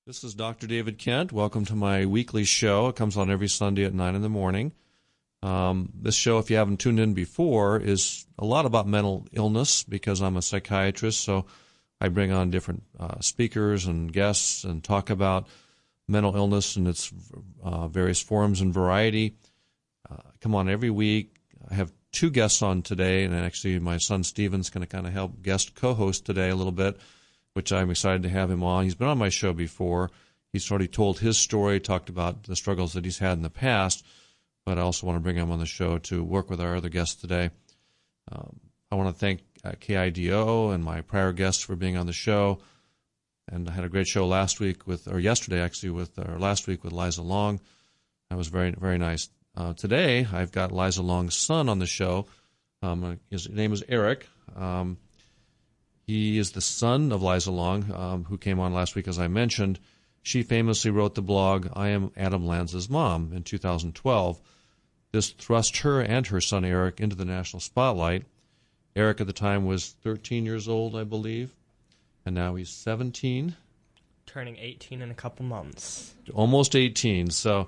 This is Dr. David Kent. Welcome to my weekly show. It comes on every Sunday at 9 in the morning. This show, if you haven't tuned in before, is a lot about mental illness because I'm a psychiatrist, so I bring on different speakers and guests and talk about mental illness and its various forms and variety. Come on every week. I have two guests on today, and actually my son Stephen's going to kind of help guest co-host today a little bit, which I'm excited to have him on. He's been on my show before. He's already told his story, talked about the struggles that he's had in the past, but I also want to bring him on the show to work with our other guests today. I want to thank KIDO and my prior guests for being on the show. And I had a great show last week last week with Liza Long. That was very, very nice. Today, I've got Liza Long's son on the show. His name is Eric. He is the son of Liza Long, who came on last week, as I mentioned. She famously wrote the blog, I Am Adam Lanza's Mom, in 2012. This thrust her and her son Eric into the national spotlight. Eric at the time was 13 years old, I believe, and now he's 17. Turning 18 in a couple months. Almost 18, so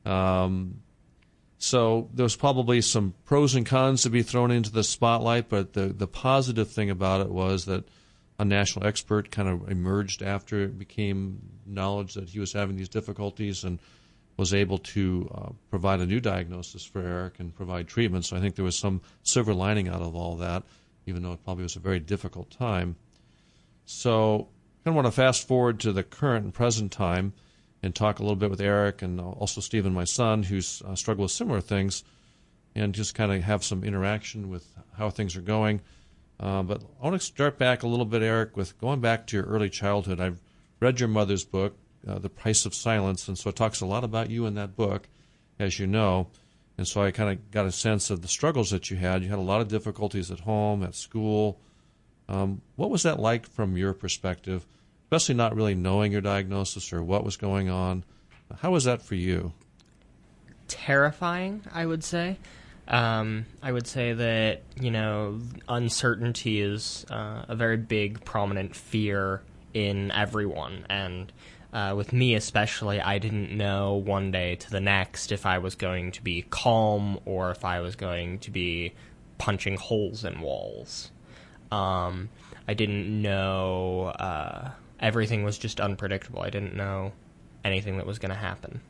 there's probably some pros and cons to be thrown into the spotlight, but the positive thing about it was that a national expert kind of emerged after it became knowledge that he was having these difficulties and was able to provide a new diagnosis for Eric and provide treatment. So I think there was some silver lining out of all that, even though it probably was a very difficult time. So I kind of want to fast forward to the current and present time and talk a little bit with Eric and also Stephen, my son, who's struggled with similar things, and just kind of have some interaction with how things are going. But I want to start back a little bit, Eric, with going back to your early childhood. I've read your mother's book, The Price of Silence, and so it talks a lot about you in that book, as you know. And so I kind of got a sense of the struggles that you had. You had a lot of difficulties at home, at school. What was that like from your perspective? Especially not really knowing your diagnosis or what was going on. How was that for you? Terrifying, I would say. I would say that, uncertainty is a very big, prominent fear in everyone. And with me especially, I didn't know one day to the next if I was going to be calm or if I was going to be punching holes in walls. I didn't know... Everything was just unpredictable. I didn't know anything that was going to happen.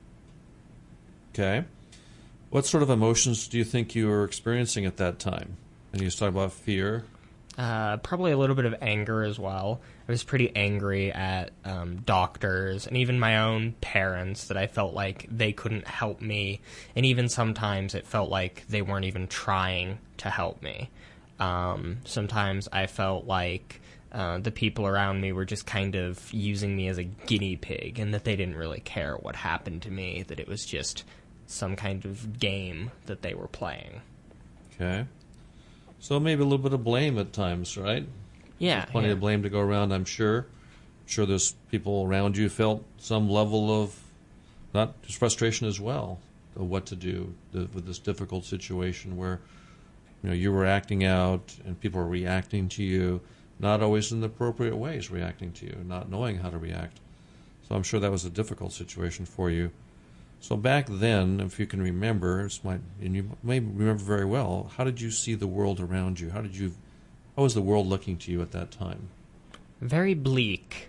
Okay. What sort of emotions do you think you were experiencing at that time? And you talk about fear. Probably a little bit of anger as well. I was pretty angry at doctors and even my own parents that I felt like they couldn't help me. And even sometimes it felt like they weren't even trying to help me. Sometimes I felt like the people around me were just kind of using me as a guinea pig and that they didn't really care what happened to me, that it was just some kind of game that they were playing. Okay. So maybe a little bit of blame at times, right? Yeah. There's plenty of blame to go around, I'm sure. I'm sure there's people around you felt some level of not just frustration as well of what to do with this difficult situation where you were acting out and people were reacting to you. Not always in the appropriate ways reacting to you, not knowing how to react. So I'm sure that was a difficult situation for you. So back then, if you can remember, and you may remember very well, how did you see the world around you? How was the world looking to you at that time? Very bleak.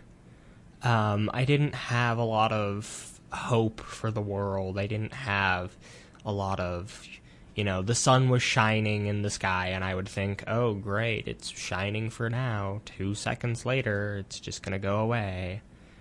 I didn't have a lot of hope for the world. I didn't have a lot of... the sun was shining in the sky, and I would think, oh, great, it's shining for now. 2 seconds later, it's just going to go away.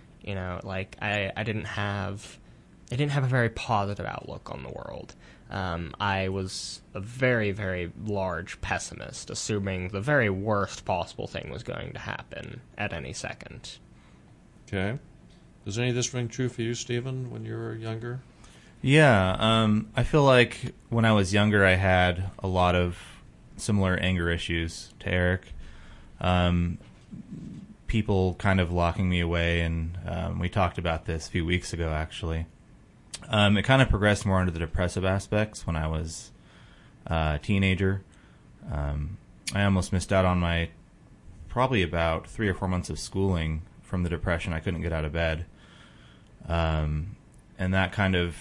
I didn't have a very positive outlook on the world. I was a very, very large pessimist, assuming the very worst possible thing was going to happen at any second. Okay. Does any of this ring true for you, Stephen, when you were younger? Yeah, I feel like when I was younger, I had a lot of similar anger issues to Eric. People kind of locking me away, and we talked about this a few weeks ago, actually. It kind of progressed more into the depressive aspects when I was a teenager. I almost missed out on my probably about 3 or 4 months of schooling from the depression. I couldn't get out of bed. And that kind of,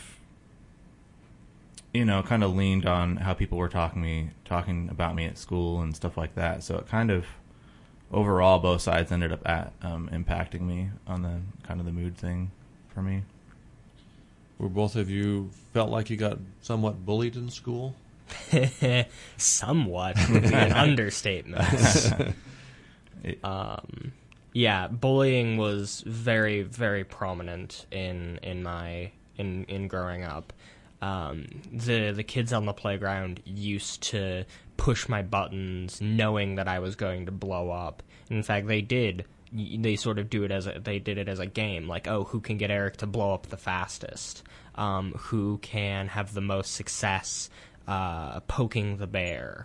leaned on how people were talking about me at school and stuff like that. So it kind of, overall, both sides ended up impacting me on the kind of the mood thing for me. Were both of you felt like you got somewhat bullied in school? Somewhat would be an understatement. Yeah, bullying was very, very prominent in growing up. The kids on the playground used to push my buttons, knowing that I was going to blow up. In fact, they did. They sort of did it as a game, like, oh, who can get Eric to blow up the fastest? Who can have the most success poking the bear?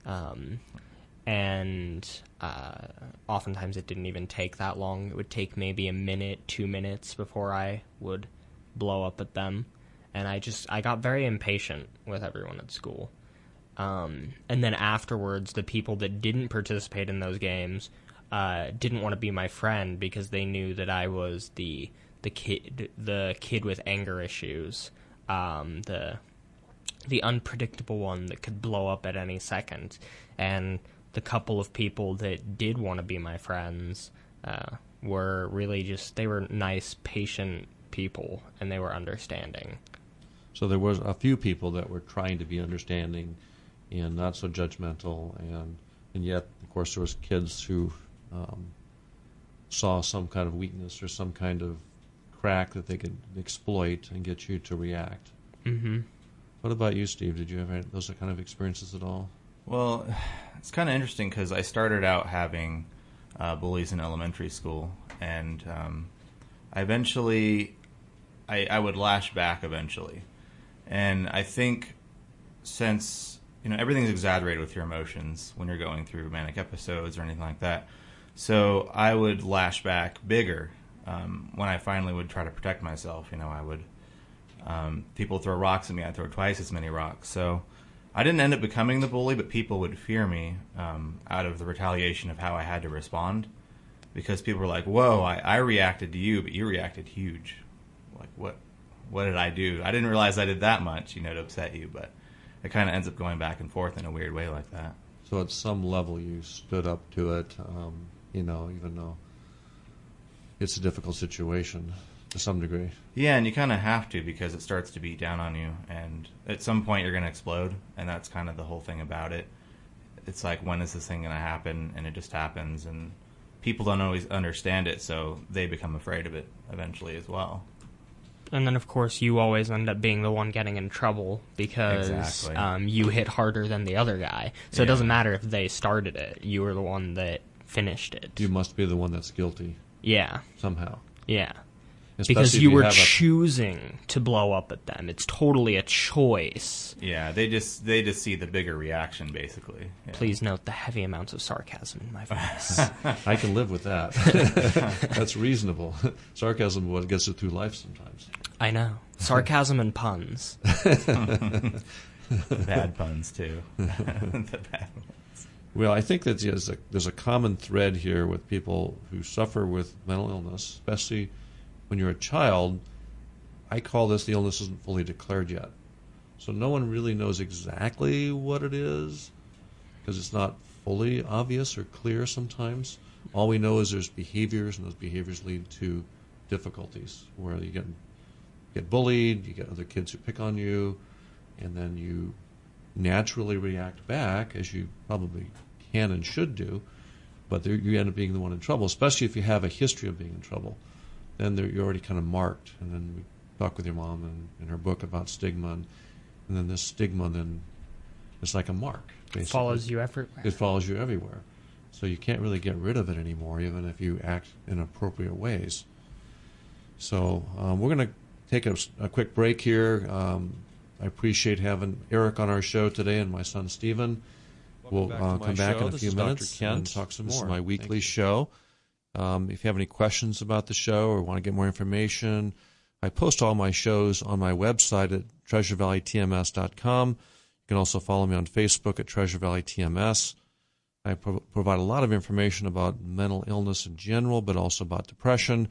And oftentimes it didn't even take that long. It would take maybe a minute, 2 minutes before I would blow up at them. And I got very impatient with everyone at school. And then afterwards, the people that didn't participate in those games didn't want to be my friend because they knew that I was the kid with anger issues, the unpredictable one that could blow up at any second. And the couple of people that did want to be my friends were really they were nice, patient people, and they were understanding. So there was a few people that were trying to be understanding and not so judgmental, and yet, of course, there was kids who saw some kind of weakness or some kind of crack that they could exploit and get you to react. Mm-hmm. What about you, Steve? Did you have those kind of experiences at all? Well, it's kind of interesting because I started out having bullies in elementary school, and I would lash back eventually. And I think since, everything's exaggerated with your emotions when you're going through manic episodes or anything like that, so I would lash back bigger when I finally would try to protect myself. I would, people throw rocks at me, I'd throw twice as many rocks. So I didn't end up becoming the bully, but people would fear me out of the retaliation of how I had to respond, because people were like, whoa, I reacted to you, but you reacted huge. Like, what did I do? I didn't realize I did that much, to upset you, but it kind of ends up going back and forth in a weird way like that. So at some level you stood up to it, even though it's a difficult situation to some degree. Yeah, and you kind of have to, because it starts to beat down on you, and at some point you're going to explode, and that's kind of the whole thing about it. It's like, when is this thing going to happen? And it just happens, and people don't always understand it, so they become afraid of it eventually as well. And then, of course, you always end up being the one getting in trouble because Exactly. You hit harder than the other guy. So It doesn't matter if they started it. You were the one that finished it. You must be the one that's guilty. Yeah. Somehow. Yeah. Especially because if you were have choosing to blow up at them. It's totally a choice. Yeah, they just see the bigger reaction, basically. Yeah. Please note the heavy amounts of sarcasm in my voice. I can live with that. That's reasonable. Sarcasm is what gets it through life sometimes. I know. Sarcasm and puns. Bad puns, too. The bad ones. Well, I think that there's a common thread here with people who suffer with mental illness, especially when you're a child. I call this the illness isn't fully declared yet. So no one really knows exactly what it is because it's not fully obvious or clear sometimes. All we know is there's behaviors, and those behaviors lead to difficulties where you get bullied, you get other kids who pick on you, and then you naturally react back, as you probably can and should do, but you end up being the one in trouble, especially if you have a history of being in trouble. Then you're already kind of marked. And then we talk with your mom in her book about stigma, and then this stigma then is like a mark. Basically. It follows you everywhere. It follows you everywhere. So you can't really get rid of it anymore, even if you act in appropriate ways. So we're going to take a quick break here. I appreciate having Eric on our show today and my son Stephen. We'll come back in a few minutes and talk some more. This is my weekly show. If you have any questions about the show or want to get more information, I post all my shows on my website at treasurevalleytms.com. You can also follow me on Facebook at Treasure Valley TMS. I provide a lot of information about mental illness in general, but also about depression,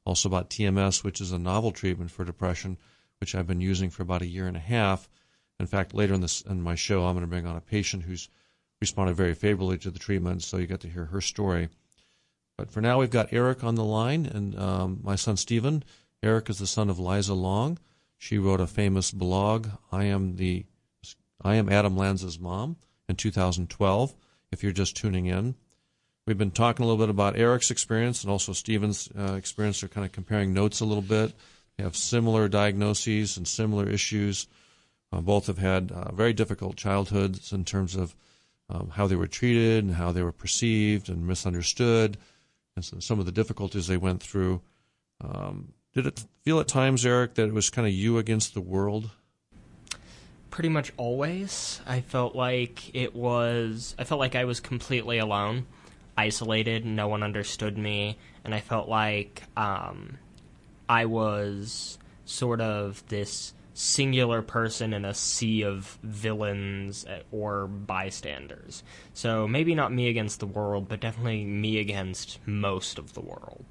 also about TMS, which is a novel treatment for depression, which I've been using for about a year and a half. In fact, later in my show, I'm going to bring on a patient who's responded very favorably to the treatment, so you get to hear her story. But for now, we've got Eric on the line, and my son Stephen. Eric is the son of Liza Long. She wrote a famous blog, I am Adam Lanza's mom, in 2012, if you're just tuning in. We've been talking a little bit about Eric's experience and also Stephen's experience. They're kind of comparing notes a little bit. They have similar diagnoses and similar issues. Both have had very difficult childhoods in terms of how they were treated and how they were perceived and misunderstood, and some of the difficulties they went through. Did it feel at times, Eric, that it was kind of you against the world? Pretty much always. I felt like I was completely alone, isolated, no one understood me, and I felt like I was sort of this singular person in a sea of villains or bystanders. So maybe not me against the world, but definitely me against most of the world.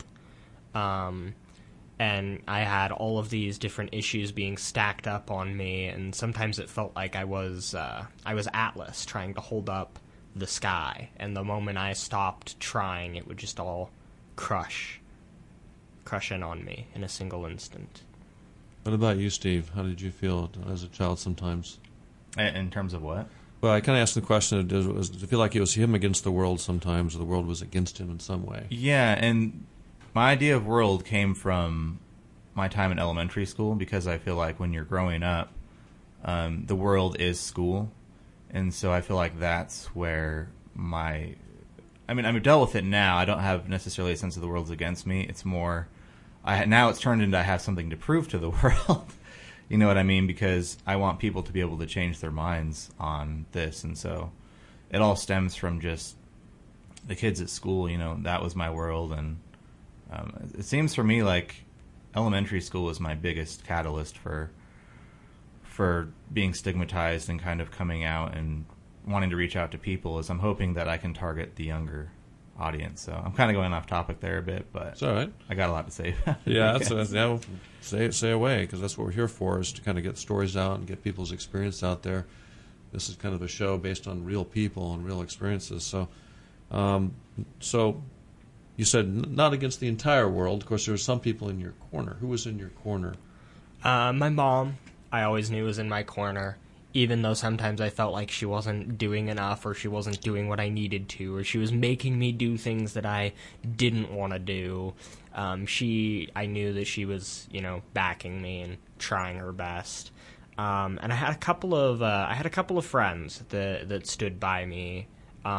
And I had all of these different issues being stacked up on me, and sometimes it felt like I was Atlas trying to hold up the sky, and the moment I stopped trying, it would just all crush in on me in a single instant. What about you, Steve? How did you feel as a child sometimes? In terms of what? Well, I kind of asked the question, did it feel like it was him against the world sometimes, or the world was against him in some way? Yeah, and my idea of world came from my time in elementary school, because I feel like when you're growing up, the world is school. And so I feel like that's where I'm dealt with it now. I don't have necessarily a sense of the world's against me. It's more, now it's turned into I have something to prove to the world. You know what I mean? Because I want people to be able to change their minds on this. And so it all stems from just the kids at school. That was my world. And it seems for me like elementary school was my biggest catalyst for being stigmatized and kind of coming out and wanting to reach out to people, is I'm hoping that I can target the younger audience. So I'm kind of going off topic there a bit, but it's all right. I got a lot to say. Yeah, say away, because that's what we're here for, is to kind of get stories out and get people's experience out there. This is kind of a show based on real people and real experiences. So you said not against the entire world. Of course, there were some people in your corner. Who was in your corner? My mom, I always knew, was in my corner, even though sometimes I felt like she wasn't doing enough, or she wasn't doing what I needed to, or she was making me do things that I didn't want to do. I knew that she was, backing me and trying her best. And I had a couple of friends that stood by me,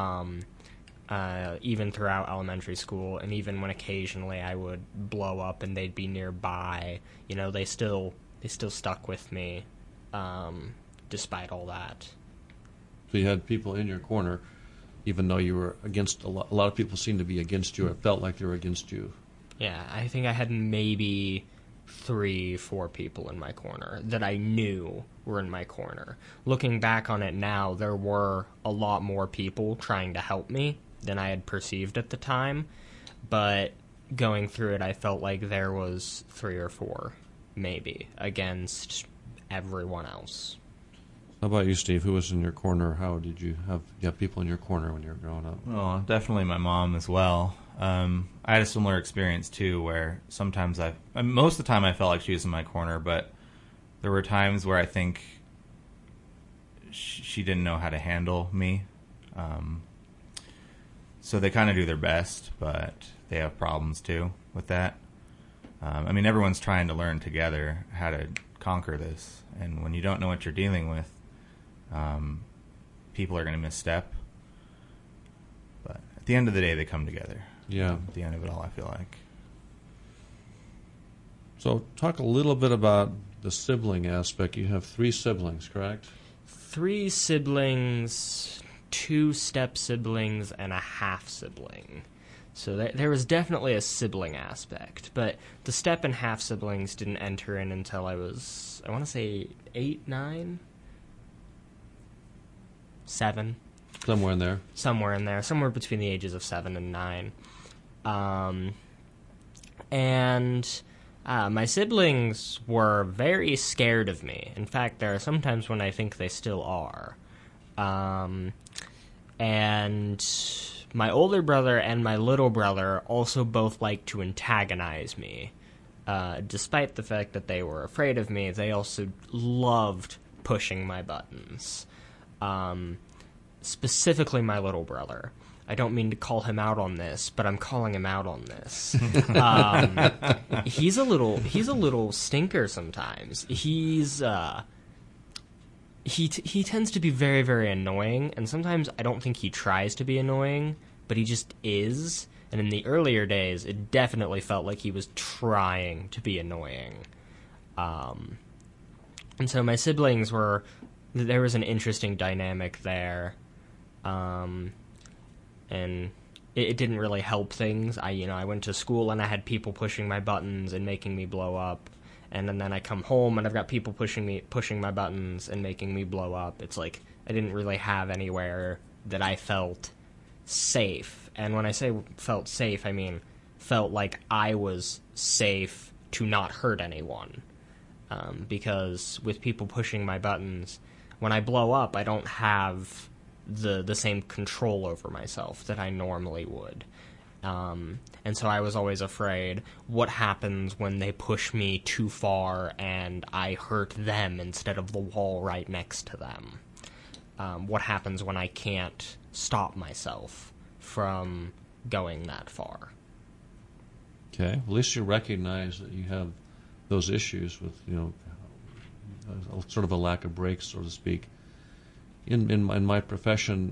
even throughout elementary school, and even when occasionally I would blow up and they'd be nearby, they still stuck with me, despite all that. So you had people in your corner, even though you were against a lot of people seemed to be against you. It felt like they were against you. Yeah, I think I had maybe 3-4 people in my corner that I knew were in my corner. Looking back on it now, there were a lot more people trying to help me than I had perceived at the time, but going through it, I felt like there was 3 or 4, maybe, against everyone else. How about you, Steve? Who was in your corner? How did you have people in your corner when you were growing up? Well, definitely my mom as well. I had a similar experience too, where sometimes most of the time I felt like she was in my corner, but there were times where I think she didn't know how to handle me. So they kind of do their best, but they have problems too with that. Everyone's trying to learn together how to conquer this, and when you don't know what you're dealing with, people are going to misstep. But at the end of the day, they come together. Yeah. At the end of it all, I feel like. So talk a little bit about the sibling aspect. You have 3 siblings, correct? 3 siblings, 2 step-siblings, and a half-sibling. So there was definitely a sibling aspect, but the step and half-siblings didn't enter in until I was, I want to say, 8, 9? 7. Somewhere in there. Somewhere between the ages of 7 and 9. And my siblings were very scared of me. In fact, there are some times when I think they still are. And my older brother and my little brother also both like to antagonize me. Despite the fact that they were afraid of me, they also loved pushing my buttons. Specifically my little brother. I don't mean to call him out on this, but I'm calling him out on this. He's a little stinker sometimes. He tends to be very, very annoying, and sometimes I don't think he tries to be annoying, but he just is. And in the earlier days, it definitely felt like he was trying to be annoying. And so my siblings there was an interesting dynamic there. And it didn't really help things. I went to school and I had people pushing my buttons and making me blow up. And then I come home and I've got people pushing my buttons and making me blow up. It's like I didn't really have anywhere that I felt safe. And when I say felt safe, I mean felt like I was safe to not hurt anyone. Because with people pushing my buttons, when I blow up, I don't have the same control over myself that I normally would. And so I was always afraid, what happens when they push me too far and I hurt them instead of the wall right next to them? What happens when I can't stop myself from going that far? Okay, at least you recognize that you have those issues with, sort of a lack of brakes, so to speak. In my profession,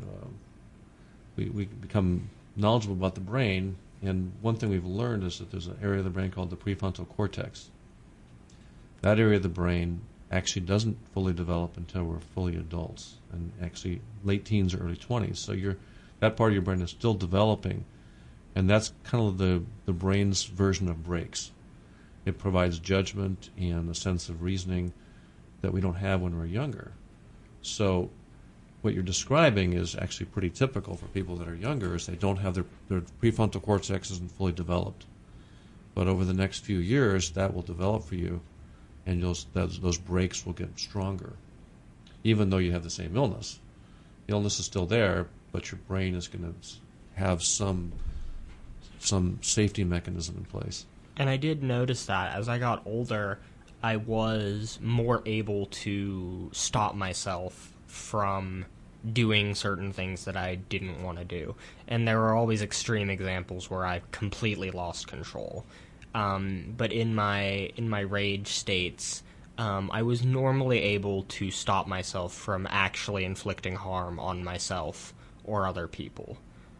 we become knowledgeable about the brain, and one thing we've learned is that there's an area of the brain called the prefrontal cortex. That area of the brain actually doesn't fully develop until we're fully adults, and actually late teens or early 20s. So that part of your brain is still developing, and that's kind of the brain's version of brakes. It provides judgment and a sense of reasoning that we don't have when we're younger. So what you're describing is actually pretty typical for people that are younger, is they don't have their prefrontal cortex isn't fully developed. But over the next few years, that will develop for you, and those brakes will get stronger, even though you have the same illness. The illness is still there, but your brain is going to have some safety mechanism in place. And I did notice that as I got older, I was more able to stop myself from doing certain things that I didn't want to do. And there were always extreme examples where I completely lost control. But in my rage states, I was normally able to stop myself from actually inflicting harm on myself or other people.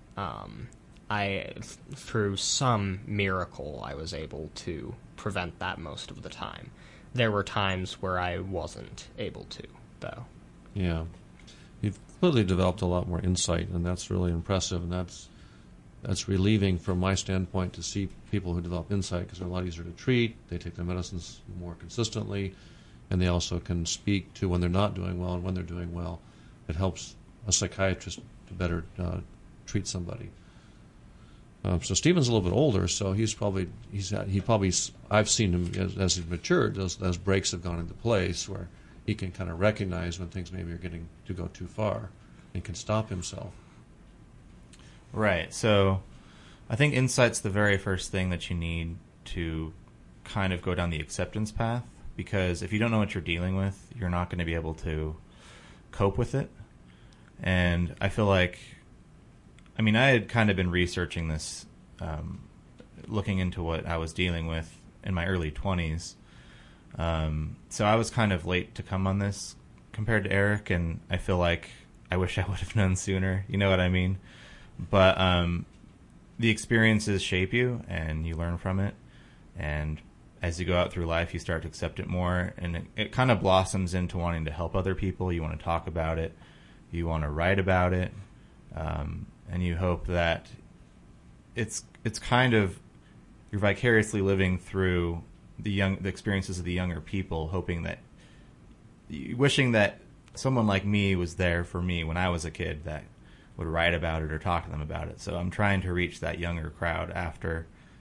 Through some miracle, I was able to prevent that most of the time. There were times where I wasn't able to, though. Yeah. You've clearly developed a lot more insight, and that's really impressive, and that's relieving from my standpoint to see people who develop insight, because they're a lot easier to treat, they take their medicines more consistently, and they also can speak to when they're not doing well and when they're doing well. It helps a psychiatrist to better treat somebody. So Stephen's a little bit older, so I've seen him as he's matured, those breaks have gone into place where he can kind of recognize when things maybe are getting to go too far and can stop himself. Right. So I think insight's the very first thing that you need to kind of go down the acceptance path, because if you don't know what you're dealing with, you're not going to be able to cope with it. And I feel like, I had kind of been researching this, looking into what I was dealing with in my early 20s. So I was kind of late to come on this compared to Eric, and I feel like I wish I would have known sooner. You know what I mean? But the experiences shape you, and you learn from it. And as you go out through life, you start to accept it more, and it kind of blossoms into wanting to help other people. You want to talk about it. You want to write about it. And you hope that it's kind of you're vicariously living through the experiences of the younger people, wishing that someone like me was there for me when I was a kid that would write about it or talk to them about it. So I'm trying to reach that younger crowd after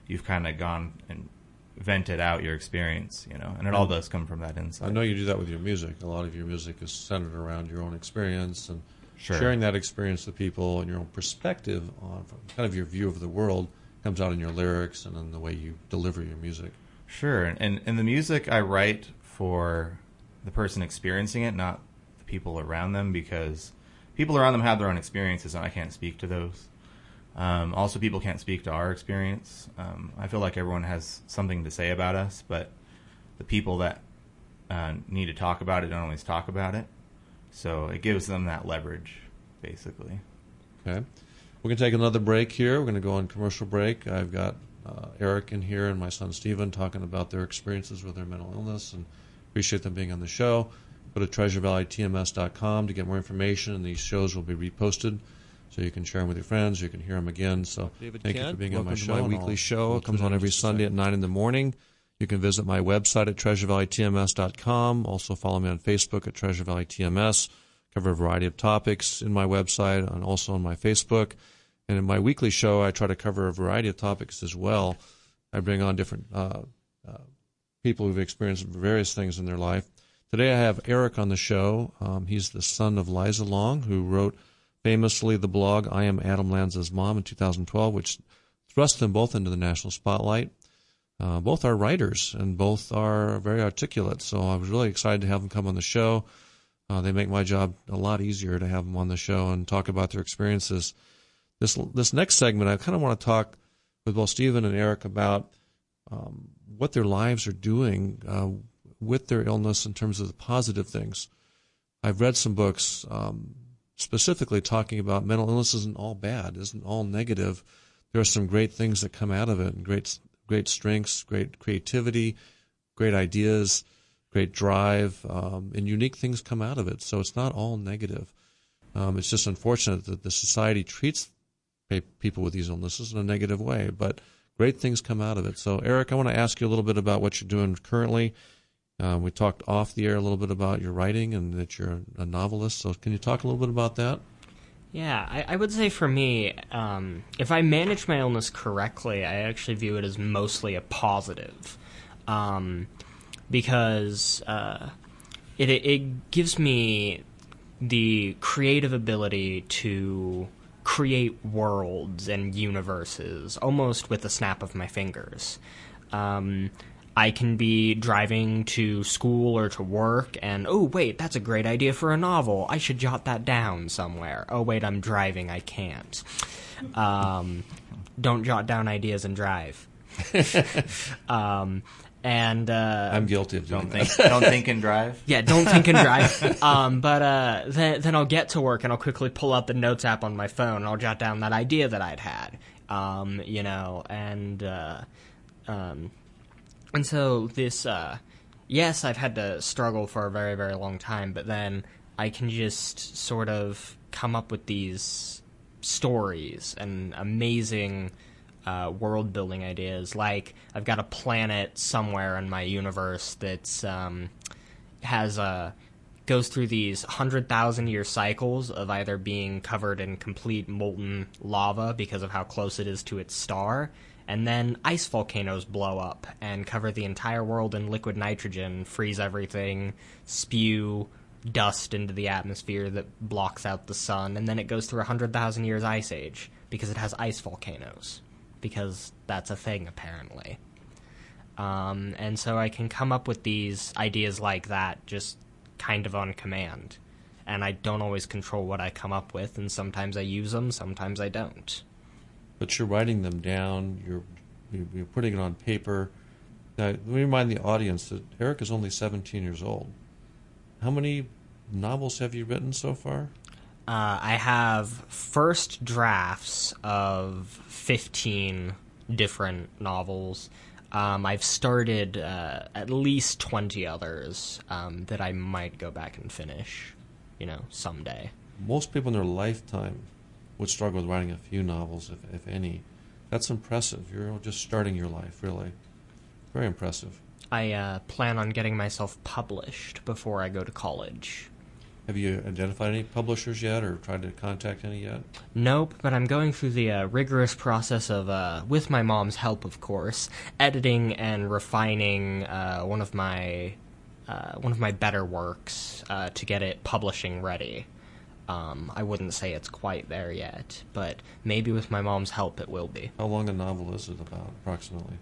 you've kind of gone and vented out your experience, and it all does come from that insight. I know you do that with your music. A lot of your music is centered around your own experience and Sure. sharing that experience with people and your own perspective on kind of your view of the world comes out in your lyrics and in the way you deliver your music. Sure, and the music I write for the person experiencing it, not the people around them, because people around them have their own experiences and I can't speak to those. Also, people can't speak to our experience. I feel like everyone has something to say about us, but the people that need to talk about it don't always talk about it. So it gives them that leverage, basically. Okay. We're going to take another break here. We're going to go on commercial break. I've got Eric in here and my son Stephen talking about their experiences with their mental illness, and appreciate them being on the show. Go to treasurevalleytms.com to get more information, and these shows will be reposted so you can share them with your friends, you can hear them again. So David thank Kent, you for being on my welcome to show. my weekly show. It comes on every Sunday at 9 in the morning. You can visit my website at treasurevalleytms.com. Also follow me on Facebook at Treasure Valley TMS. Cover a variety of topics in my website and also on my Facebook. And in my weekly show, I try to cover a variety of topics as well. I bring on different people who've experienced various things in their life. Today I have Eric on the show. He's the son of Liza Long, who wrote famously the blog I Am Adam Lanza's Mom in 2012, which thrust them both into the national spotlight. Both are writers, and both are very articulate, so I was really excited to have them come on the show. They make my job a lot easier to have them on the show and talk about their experiences. This next segment, I kind of want to talk with both Stephen and Eric about what their lives are doing with their illness in terms of the positive things. I've read some books specifically talking about mental illness isn't all bad, isn't all negative. There are some great things that come out of it, and great strengths, great creativity, great ideas, great drive, and unique things come out of it. So it's not all negative. It's just unfortunate that the society treats people with these illnesses in a negative way, but great things come out of it. So, Eric, I want to ask you a little bit about what you're doing currently. We talked off the air a little bit about your writing and that you're a novelist. So can you talk a little bit about that? Yeah, I would say for me, if I manage my illness correctly, I actually view it as mostly a positive, because it gives me the creative ability to create worlds and universes almost with the snap of my fingers. I can be driving to school or to work and, oh, wait, that's a great idea for a novel. I should jot that down somewhere. Oh, wait, I'm driving. I can't. Don't jot down ideas and drive. And I'm guilty of doing that. Don't think and drive. Yeah, don't think and drive. But then I'll get to work and I'll quickly pull out the notes app on my phone and I'll jot down that idea that I'd had. And so this, yes, I've had to struggle for a very, very long time, but then I can just sort of come up with these stories and amazing world-building ideas. Like, I've got a planet somewhere in my universe that's goes through these 100,000-year cycles of either being covered in complete molten lava because of how close it is to its star, and then ice volcanoes blow up and cover the entire world in liquid nitrogen, freeze everything, spew dust into the atmosphere that blocks out the sun, and then it goes through 100,000 years ice age because it has ice volcanoes, because that's a thing, apparently. And so I can come up with these ideas like that just kind of on command, and I don't always control what I come up with, and sometimes I use them, sometimes I don't. But you're writing them down, you're putting it on paper. Now, let me remind the audience that Eric is only 17 years old. How many novels have you written so far? I have first drafts of 15 different novels. I've started at least 20 others that I might go back and finish, someday. Most people in their lifetime would struggle with writing a few novels, if any. That's impressive. You're just starting your life, really. Very impressive. I plan on getting myself published before I go to college. Have you identified any publishers yet, or tried to contact any yet? Nope, but I'm going through the rigorous process of, with my mom's help, of course, editing and refining one of my better works to get it publishing ready. I wouldn't say it's quite there yet, but maybe with my mom's help it will be. How long a novel is it about, approximately?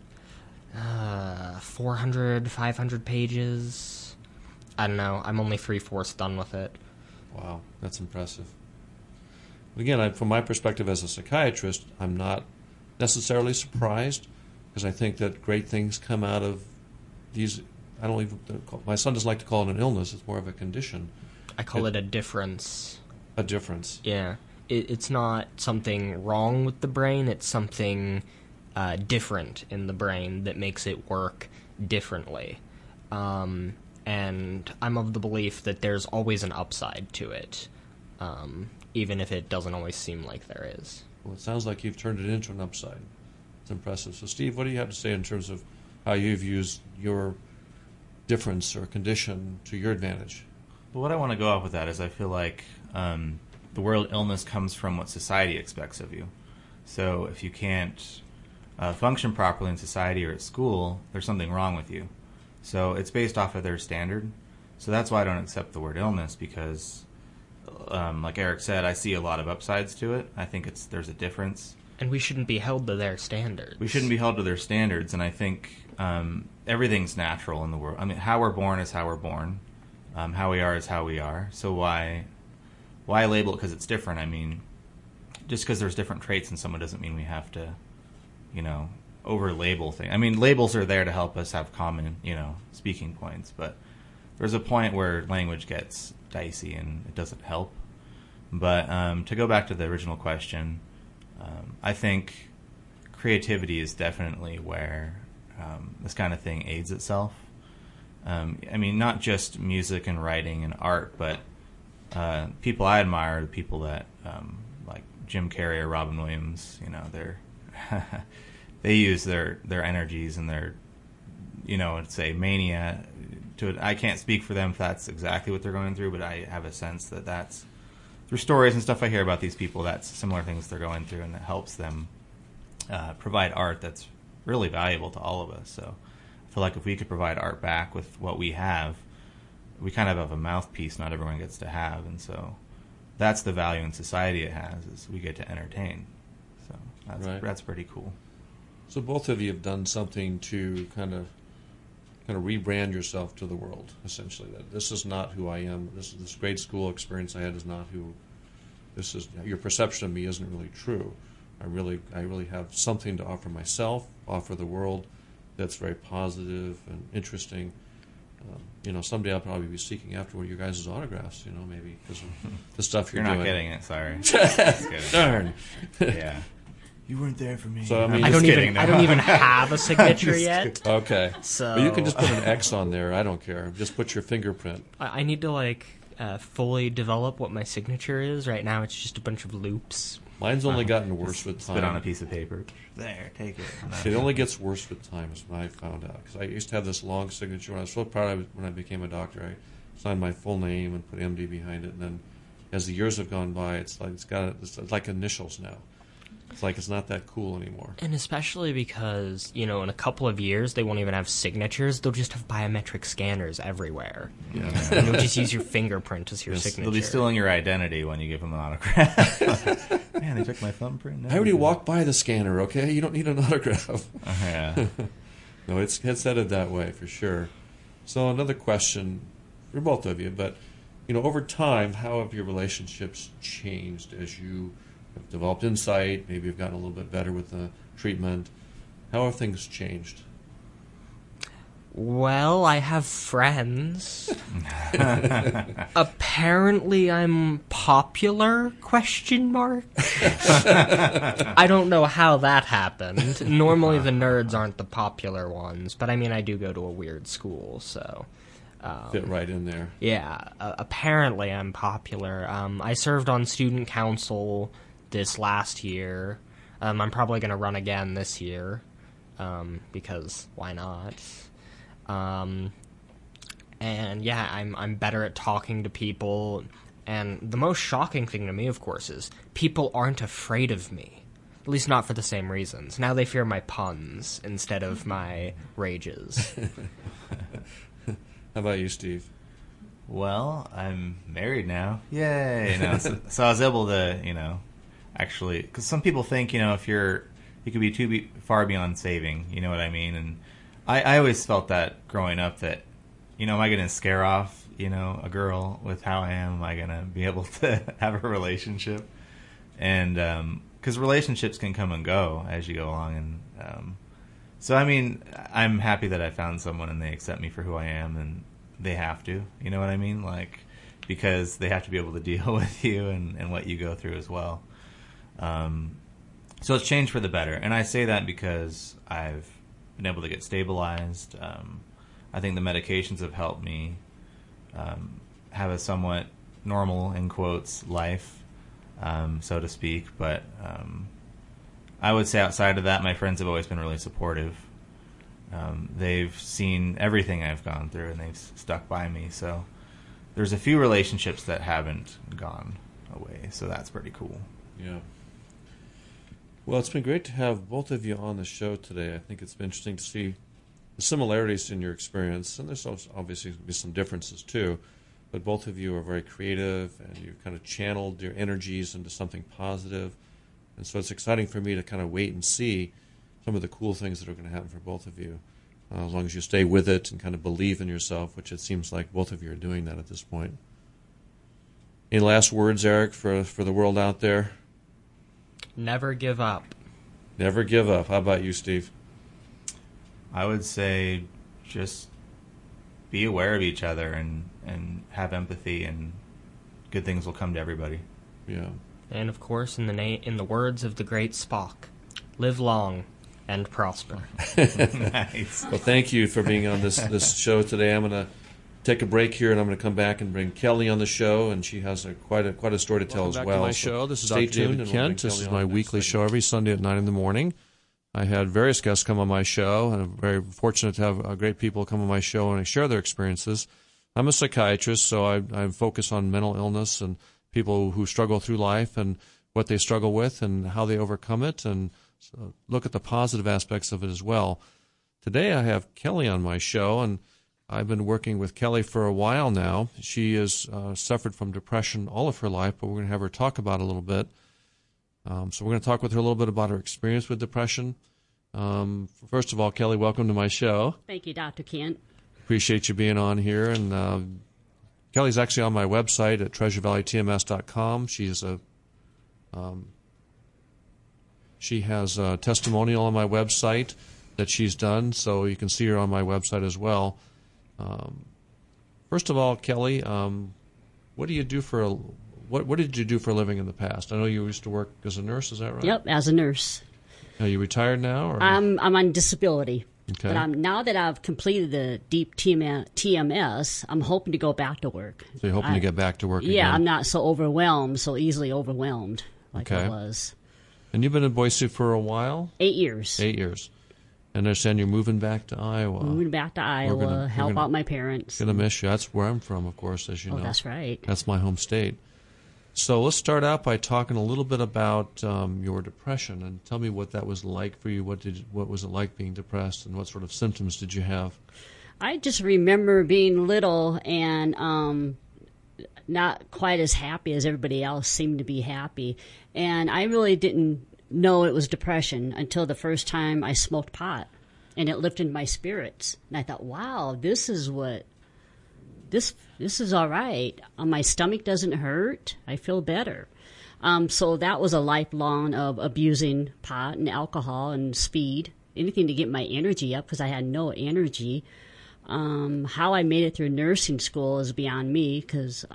400, 500 pages. I don't know. I'm only 3/4 done with it. Wow, that's impressive. But again, from my perspective as a psychiatrist, I'm not necessarily surprised, because I think that great things come out of these. I don't even. My son doesn't like to call it an illness. It's more of a condition. I call it a difference. A difference. Yeah. It's not something wrong with the brain. It's something different in the brain that makes it work differently. And I'm of the belief that there's always an upside to it, even if it doesn't always seem like there is. Well, it sounds like you've turned it into an upside. It's impressive. So, Steve, what do you have to say in terms of how you've used your difference or condition to your advantage? Well, what I want to go off with that is I feel like the word illness comes from what society expects of you. So if you can't function properly in society or at school, there's something wrong with you. So it's based off of their standard. So that's why I don't accept the word illness, because, like Eric said, I see a lot of upsides to it. I think there's a difference. And we shouldn't be held to their standards. We shouldn't be held to their standards, and I think everything's natural in the world. I mean, how we're born is how we're born. How we are is how we are. So why label it because it's different? I mean, just because there's different traits in someone doesn't mean we have to, over-label things. I mean, labels are there to help us have common, speaking points, but there's a point where language gets dicey and it doesn't help. But to go back to the original question, I think creativity is definitely where this kind of thing aids itself. I mean, not just music and writing and art, but people I admire are the people that, like Jim Carrey or Robin Williams, they're they use their energies and their, say mania to it. I can't speak for them if that's exactly what they're going through, but I have a sense that that's through stories and stuff I hear about these people, that's similar things they're going through, and that helps them provide art that's really valuable to all of us. So I feel like if we could provide art back with what we have, we kind of have a mouthpiece not everyone gets to have, and so that's the value in society it has, is we get to entertain. So that's pretty cool. So both of you have done something to kind of rebrand yourself to the world, essentially. That this is not who I am. This grade school experience I had is not who. This is your perception of me isn't really true. I really have something to offer myself, offer the world, that's very positive and interesting. Someday I'll probably be seeking after one of your guys' autographs. Maybe because of the stuff you're doing. You're not getting it. Sorry. Darn. Yeah. You weren't there for me. So I mean, I don't even have a signature yet. Okay. So but you can just put an X on there. I don't care. Just put your fingerprint. I need to fully develop what my signature is. Right now, it's just a bunch of loops. Mine's only gotten worse with time. Spit on a piece of paper. There, take it. It only gets worse with time, is what I found out. Because I used to have this long signature. When I was so proud of it, when I became a doctor, I signed my full name and put MD behind it. And then, as the years have gone by, it's like initials now. It's like it's not that cool anymore. And especially because, in a couple of years, they won't even have signatures. They'll just have biometric scanners everywhere. Yeah. And you'll just use your fingerprint as your signature. They'll be stealing your identity when you give them an autograph. Man, they took my thumbprint. I already walked by the scanner, okay? You don't need an autograph. Yeah. No, it's headed that way for sure. So another question for both of you, but, over time, how have your relationships changed as you have developed insight, maybe you've gotten a little bit better with the treatment? How have things changed? Well, I have friends. Apparently I'm popular, ? I don't know how that happened. Normally the nerds aren't the popular ones, but I do go to a weird school, so... Fit right in there. Yeah, apparently I'm popular. I served on student council this last year. I'm probably going to run again this year, because why not? And yeah, I'm better at talking to people. And the most shocking thing to me, of course, is people aren't afraid of me. At least not for the same reasons. Now they fear my puns instead of my rages. How about you, Steve? Well, I'm married now. Yay! So I was able to, actually, because some people think, if you could be too far beyond saving, you know what I mean? And I always felt that growing up that, am I going to scare off, a girl with how I am? Am I going to be able to have a relationship? And, because relationships can come and go as you go along. And, so, I mean, I'm happy that I found someone and they accept me for who I am, and they have to, you know what I mean? Like, because they have to be able to deal with you and what you go through as well. So it's changed for the better. And I say that because I've been able to get stabilized. I think the medications have helped me have a somewhat normal, in quotes, life, so to speak. But I would say outside of that, my friends have always been really supportive. They've seen everything I've gone through, and they've stuck by me. So there's a few relationships that haven't gone away, so that's pretty cool. Yeah. Well, it's been great to have both of you on the show today. I think it's been interesting to see the similarities in your experience, and there's obviously be some differences too, but both of you are very creative, and you've kind of channeled your energies into something positive, and so it's exciting for me to kind of wait and see some of the cool things that are going to happen for both of you, as long as you stay with it and kind of believe in yourself, which it seems like both of you are doing that at this point. Any last words, Eric, for the world out there? Never give up. Never give up. How about you, Steve? I would say just be aware of each other and have empathy, and good things will come to everybody. Yeah. And of course, in the words of the great Spock, live long and prosper. Nice. Well, thank you for being on this show today. I'm going to take a break here, and I'm going to come back and bring Kelly on the show, and she has quite a story to tell as well. Welcome back to my show. This is Dr. David Kent. This is my weekly show every Sunday at 9 in the morning. I had various guests come on my show, and I'm very fortunate to have great people come on my show and share their experiences. I'm a psychiatrist, so I focus on mental illness and people who struggle through life and what they struggle with and how they overcome it, and so look at the positive aspects of it as well. Today I have Kelly on my show, and I've been working with Kelly for a while now. She has suffered from depression all of her life, but we're going to have her talk about it a little bit. So we're going to talk with her a little bit about her experience with depression. First of all, Kelly, welcome to my show. Thank you, Dr. Kent. Appreciate you being on here. And Kelly's actually on my website at treasurevalleytms.com. She has a testimonial on my website that she's done, so you can see her on my website as well. First of all, Kelly, what do you do for what did you do for a living in the past? I know you used to work as a nurse. Is that right? Yep, as a nurse. Are you retired now? Or? I'm on disability. Okay. But now that I've completed the deep TMS, I'm hoping to go back to work. So you're hoping to get back to work again? Yeah, I'm not so easily overwhelmed like I was. And you've been in Boise for a while? 8 years. 8 years. And they're saying you're moving back to Iowa. Moving back to Iowa, help out my parents. Going to miss you. That's where I'm from, of course, as you know. Oh, that's right. That's my home state. So let's start out by talking a little bit about your depression, and tell me what that was like for you. What was it like being depressed, and what sort of symptoms did you have? I just remember being little and not quite as happy as everybody else seemed to be happy. And I really didn't know it was depression until the first time I smoked pot, and it lifted my spirits. And I thought, wow, this is all right. My stomach doesn't hurt. I feel better. So that was a lifelong of abusing pot and alcohol and speed, anything to get my energy up because I had no energy. How I made it through nursing school is beyond me because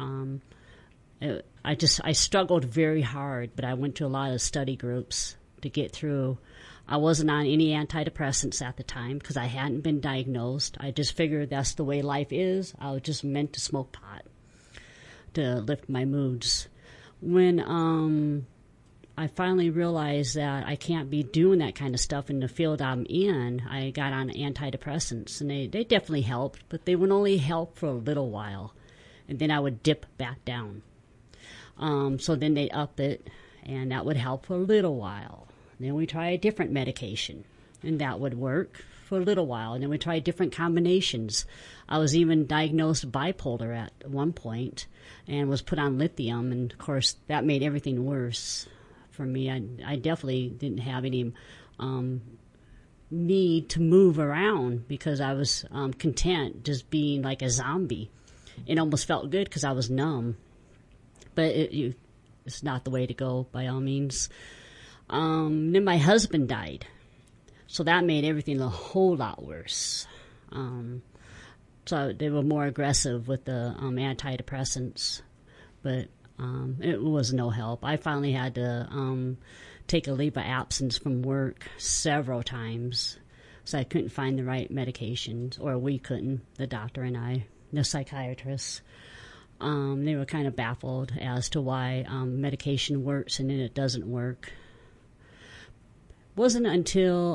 I struggled very hard, but I went to a lot of study groups to get through. I wasn't on any antidepressants at the time because I hadn't been diagnosed. I just figured that's the way life is. I was just meant to smoke pot to lift my moods. When I finally realized that I can't be doing that kind of stuff in the field I'm in. I got on antidepressants, and they definitely helped, but they would only help for a little while, and then I would dip back down. So then they'd up it, and that would help for a little while. Then we try a different medication, and that would work for a little while. And then we tried different combinations. I was even diagnosed bipolar at one point and was put on lithium, and of course that made everything worse for me. I definitely didn't have any need to move around because I was content just being like a zombie. It almost felt good because I was numb, but it's not the way to go by all means. Then my husband died. So that made everything a whole lot worse. So they were more aggressive with the antidepressants, but it was no help. I finally had to take a leave of absence from work several times, so I couldn't find the right medications, or we couldn't, the doctor and I, the psychiatrist. They were kind of baffled as to why medication works and then it doesn't work. Wasn't until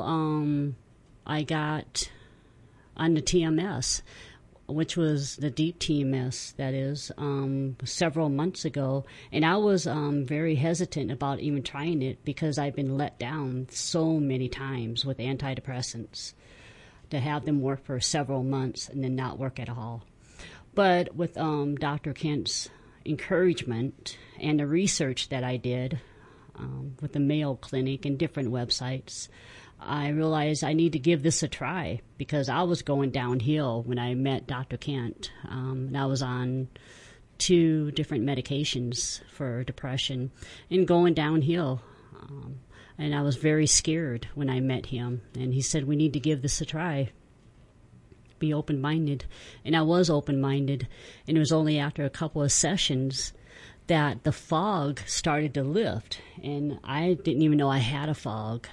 I got on the TMS, which was the deep TMS, that is, several months ago. And I was very hesitant about even trying it because I've been let down so many times with antidepressants to have them work for several months and then not work at all. But with Dr. Kent's encouragement and the research that I did, with the Mayo Clinic and different websites, I realized I need to give this a try because I was going downhill when I met Dr. Kent. And I was on 2 different medications for depression and going downhill. And I was very scared when I met him. And he said, we need to give this a try. Be open-minded. And I was open-minded. And it was only after a couple of sessions that the fog started to lift, and I didn't even know I had a fog.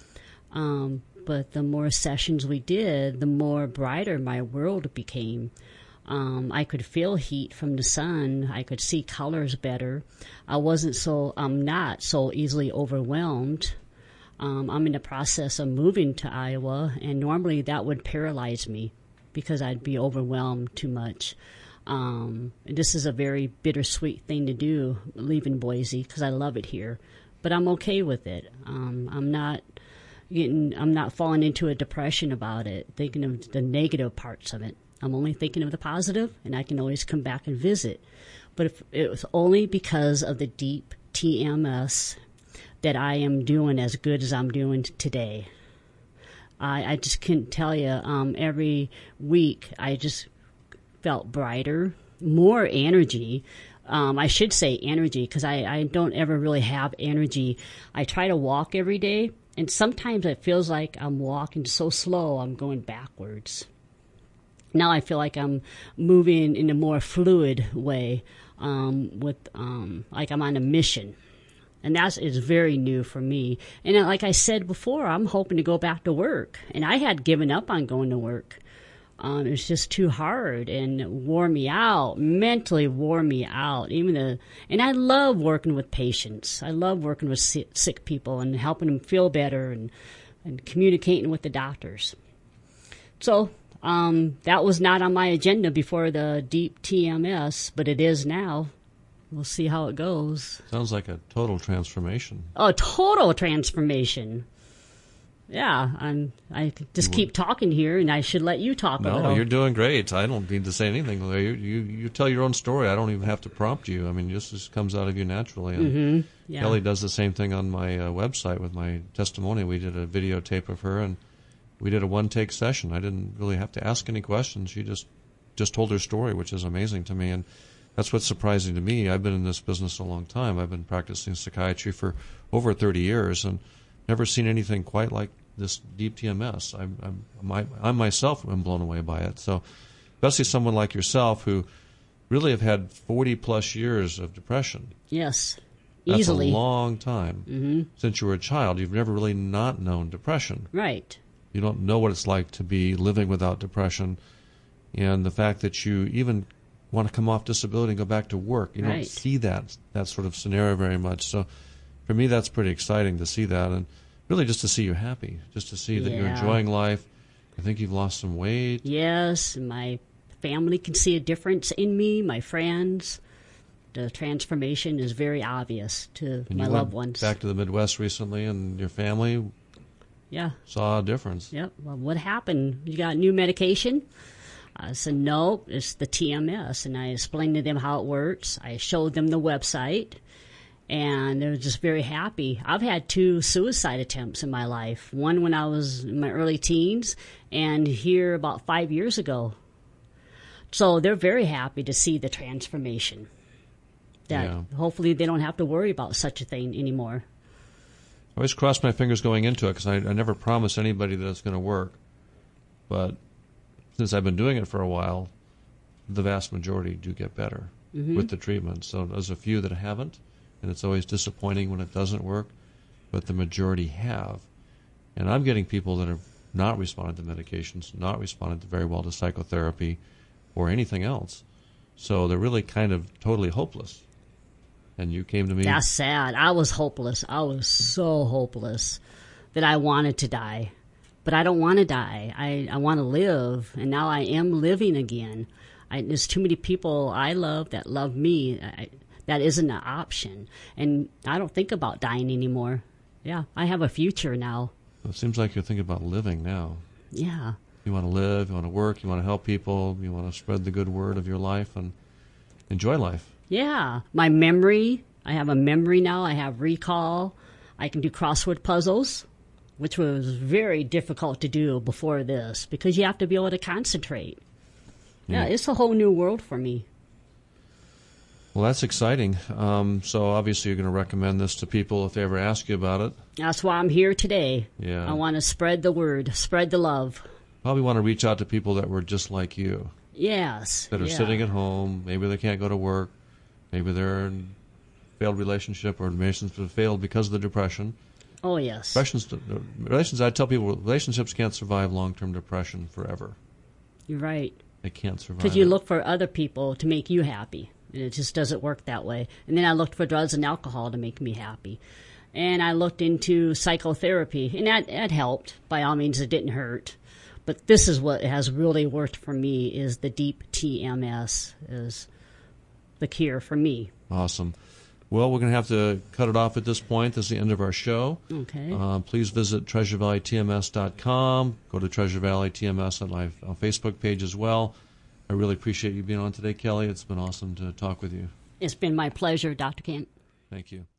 But the more sessions we did, the more brighter my world became. I could feel heat from the sun. I could see colors better. I'm not so easily overwhelmed. I'm in the process of moving to Iowa, and normally that would paralyze me because I'd be overwhelmed too much. This is a very bittersweet thing to do, leaving Boise, because I love it here, but I'm okay with it. I'm not falling into a depression about it, thinking of the negative parts of it. I'm only thinking of the positive, and I can always come back and visit. But if it was only because of the deep TMS that I am doing as good as I'm doing today. I just couldn't tell you. Every week, I just felt brighter, more energy. I should say energy because I don't ever really have energy. I try to walk every day, and sometimes it feels like I'm walking so slow I'm going backwards. Now I feel like I'm moving in a more fluid way, like I'm on a mission. And that is very new for me. And like I said before, I'm hoping to go back to work. And I had given up on going to work. It was just too hard and wore me out, mentally wore me out. And I love working with patients. I love working with sick people and helping them feel better and communicating with the doctors. So that was not on my agenda before the deep TMS, but it is now. We'll see how it goes. Sounds like a total transformation. A total transformation. Yeah, I just keep talking here, and I should let you talk a little. No, you're doing great. I don't need to say anything. You tell your own story. I don't even have to prompt you. I mean, this just comes out of you naturally. And yeah. Kelly does the same thing on my website with my testimony. We did a videotape of her, and we did a one-take session. I didn't really have to ask any questions. She just told her story, which is amazing to me. And that's what's surprising to me. I've been in this business a long time. I've been practicing psychiatry for over 30 years and never seen anything quite like this deep TMS. I myself am blown away by it. So especially someone like yourself who really have had 40-plus years of depression. Yes, That's easily. That's a long time. Since you were a child, you've never really not known depression. Right. You don't know what it's like to be living without depression. And the fact that you even want to come off disability and go back to work. You don't see that sort of scenario very much. So for me, that's pretty exciting to see that, and really just to see you happy, just to see that you're Yeah. enjoying life. I think you've lost some weight. Yes, my family can see a difference in me, my friends. The transformation is very obvious to And my you loved went ones. back to the Midwest recently, and your family Yeah. saw a difference. Yep. Well, what happened? You got new medication? I said, no, it's the TMS. And I explained to them how it works. I showed them the website, and they were just very happy. I've had 2 suicide attempts in my life. One when I was in my early teens, and here about 5 years ago. So they're very happy to see the transformation. That Yeah. hopefully they don't have to worry about such a thing anymore. I always cross my fingers going into it because I never promise anybody that it's going to work. But since I've been doing it for a while, the vast majority do get better with the treatment. So there's a few that haven't, and it's always disappointing when it doesn't work, but the majority have. And I'm getting people that have not responded to medications, not responded very well to psychotherapy or anything else. So they're really kind of totally hopeless. And you came to me. That's sad. I was hopeless. I was so hopeless that I wanted to die. But I don't want to die. I want to live. And now I am living again. There's too many people I love that love me. That isn't an option. And I don't think about dying anymore. Yeah, I have a future now. It seems like you're thinking about living now. Yeah. You want to live, you want to work, you want to help people, you want to spread the good word of your life and enjoy life. Yeah. My memory. I have a memory now. I have recall. I can do crossword puzzles, which was very difficult to do before this because you have to be able to concentrate. Yeah, it's a whole new world for me. Well, that's exciting. So obviously you're going to recommend this to people if they ever ask you about it. That's why I'm here today. Yeah. I want to spread the word, spread the love. Probably want to reach out to people that were just like you, Yes. that are yeah. sitting at home. Maybe they can't go to work. Maybe they're in a failed relationship or relationships have failed because of the depression. Oh, yes. Relations, I tell people, relationships can't survive long-term depression forever. You're right. They can't survive. Because you it. look for other people to make you happy. And it just doesn't work that way. And then I looked for drugs and alcohol to make me happy. And I looked into psychotherapy. And that helped. By all means, it didn't hurt. But this is what has really worked for me is the deep TMS is the cure for me. Awesome. Well, we're going to have to cut it off at this point. This is the end of our show. Okay. Please visit TreasureValleyTMS.com. Go to Treasure Valley TMS on my Facebook page as well. I really appreciate you being on today, Kelly. It's been awesome to talk with you. It's been my pleasure, Dr. Kent. Thank you.